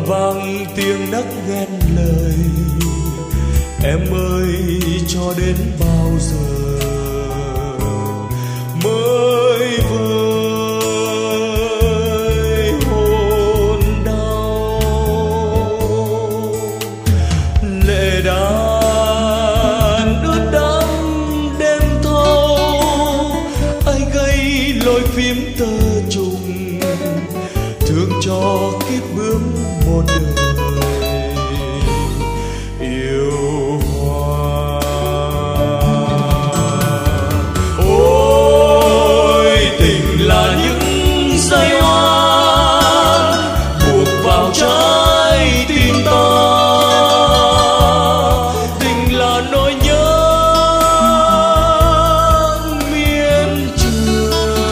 vang tiếng nấc nghẹn lời. Em ơi cho đến bao giờ mới vơi hôn đau. Lệ đàn ướt đẫm đêm thâu, ai gây lối phím tơ trùng, thương cho kiếp bướm một đời yêu hoa. Ôi tình là những giây oan buộc vào trái tim ta, tình là nỗi nhớ miên trường.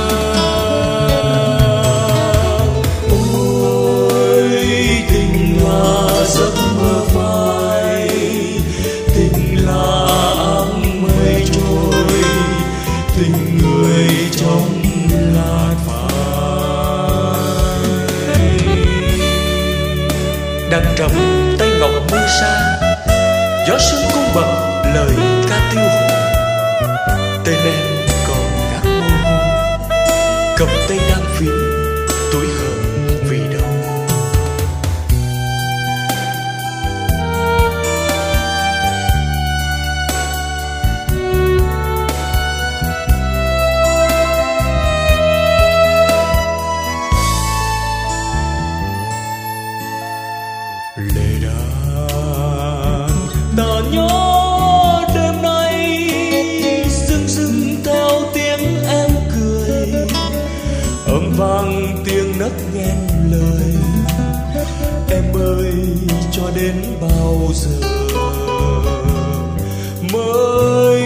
Ôi tình là giấc mơ phai, tình là áng mây trôi, tình người trong làn phai. Đang trầm tay ngọc mây xa, gió sương cung bậc lời ca tiêu hồn. Tên em còn gạt môi hôn, cầm tay đang phím tuổi hờn vì đâu. Lệ đàn ta nhớ đêm nay dưng dưng theo tiếng em cười, âm vang tiếng nấc nghẹn lời. Em ơi cho đến bao giờ mới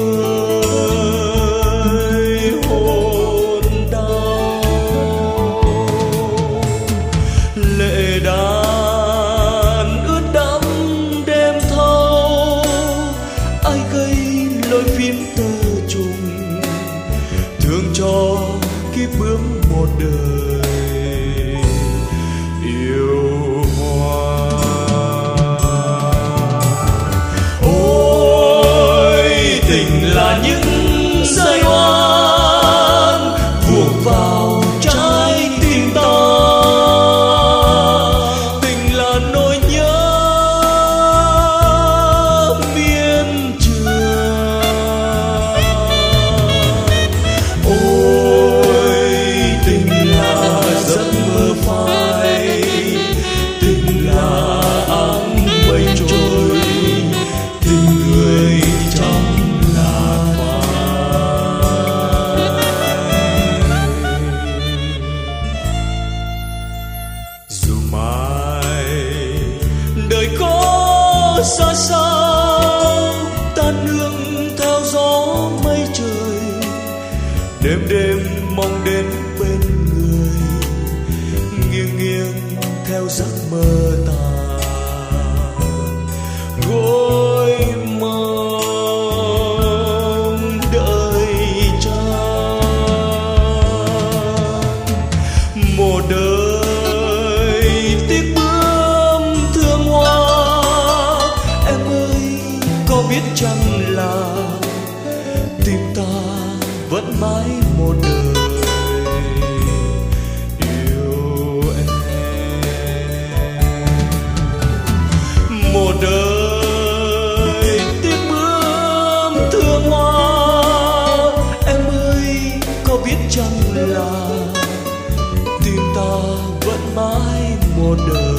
vơi hôn đau. Lệ đàn ướt đẫm đêm thâu, ai gây lối phím tơ trùng, thương cho kiếp bướm một đời yêu hoa. Ôi tình là những giây oan buộc vào trái tim ta, tình là nỗi nhớ miên trường. Ôi tình là giấc mơ phai, tình là áng mây trôi, tình người trong làn phai. Dù mai đời có xa sao, ta nương theo gió mây trời, đêm đêm mong đến bên người, nghiêng nghiêng theo giấc mơ ta. Gối mong đợi trăng một đời tiếc bướm thương hoa. Em ơi có biết chăng là tim ta vẫn mãi một đời yêu em. Một đời tiếc bướm thương hoa. Em ơi có biết chăng là tim ta vẫn mãi một đời